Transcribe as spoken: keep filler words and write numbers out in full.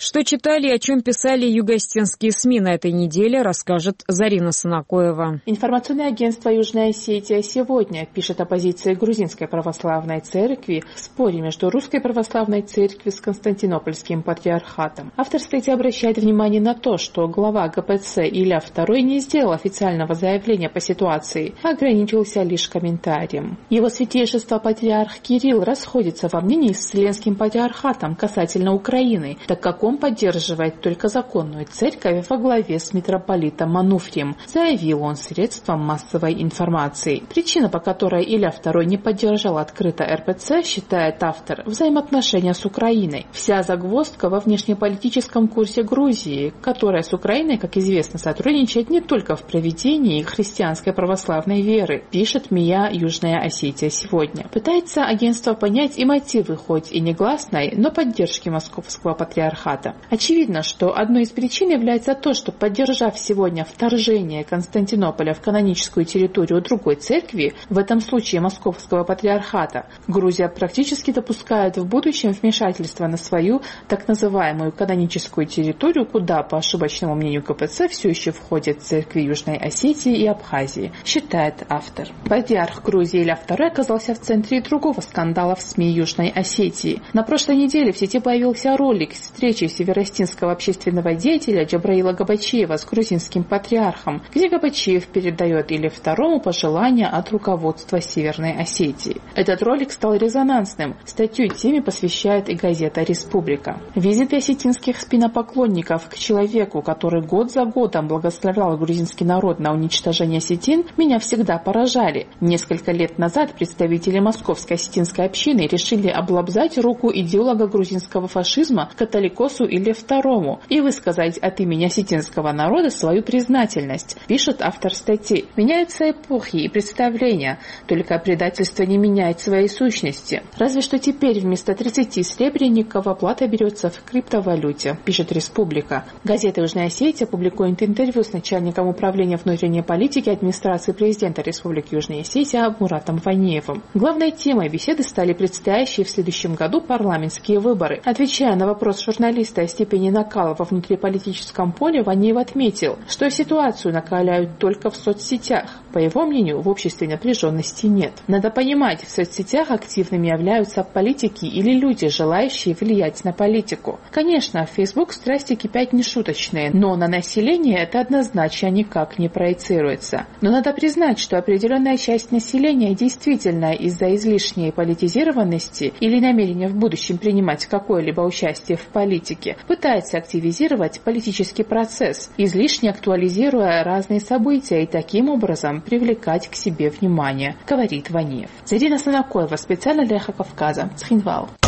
Что читали и о чем писали юго-осетинские СМИ на этой неделе, расскажет Зарина Санакоева. Информационное агентство «Южная Осетия» сегодня пишет о позиции Грузинской православной церкви в споре между Русской православной церковью с Константинопольским патриархатом. Автор статьи обращает внимание на то, что глава ГПЦ Илья второй не сделал официального заявления по ситуации, а ограничился лишь комментарием. Его святейшество патриарх Кирилл расходится во мнении с Вселенским патриархатом касательно Украины, так как он поддерживает только законную церковь во главе с митрополитом Мануфрием, заявил он средствам массовой информации. Причина, по которой Илья второй не поддержал открыто эр пэ цэ, считает автор, взаимоотношения с Украиной. Вся загвоздка во внешнеполитическом курсе Грузии, которая с Украиной, как известно, сотрудничает не только в проведении христианской православной веры, пишет МИА «Южная Осетия» сегодня. Пытается агентство понять и мотивы, хоть и негласной, но поддержки московского патриархата. Очевидно, что одной из причин является то, что, поддержав сегодня вторжение Константинополя в каноническую территорию другой церкви, в этом случае московского патриархата, Грузия практически допускает в будущем вмешательство на свою так называемую каноническую территорию, куда, по ошибочному мнению ка пэ цэ, все еще входят церкви Южной Осетии и Абхазии, считает автор. Патриарх Грузии Илья второй оказался в центре другого скандала в СМИ Южной Осетии. На прошлой неделе в сети появился ролик с встречи североостинского общественного деятеля Джабраила Габачиева с грузинским патриархом, где Габачиев передает Илье второму пожелания от руководства Северной Осетии. Этот ролик стал резонансным. Статью теме посвящает и газета «Республика». Визиты осетинских спинопоклонников к человеку, который год за годом благословлял грузинский народ на уничтожение осетин, меня всегда поражали. Несколько лет назад представители московской осетинской общины решили облобзать руку идеолога грузинского фашизма католикосу Илье второму и высказать от имени осетинского народа свою признательность, пишет автор статьи. Меняются эпохи и представления, только предательство не меняет своей сущности. Разве что теперь вместо тридцати сребреников оплата берется в криптовалюте, пишет «Республика». Газета «Южная Осетия» публикует интервью с начальником управления внутренней политики администрации президента Республики Южная Осетия Муратом Ванеевым. Главной темой беседы стали предстоящие в следующем году парламентские выборы. Отвечая на вопрос журналиста о степени накала во внутриполитическом поле, Ванеев отметил, что ситуацию накаляют только в соцсетях. По его мнению, в обществе напряженности нет. Надо понимать, в соцсетях активными являются политики или люди, желающие влиять на политику. Конечно, в Facebook страсти кипят нешуточные, но на население это однозначно никак не проецируется. Но надо признать, что определенная часть населения действительно из-за излишней политизированности или намерения в будущем принимать какое-либо участие в политике пытается активизировать политический процесс, излишне актуализируя разные события и таким образом привлекать к себе внимание, говорит Ванеев. Зарина Санакоева, специально для Эхо Кавказа, Цхинвал.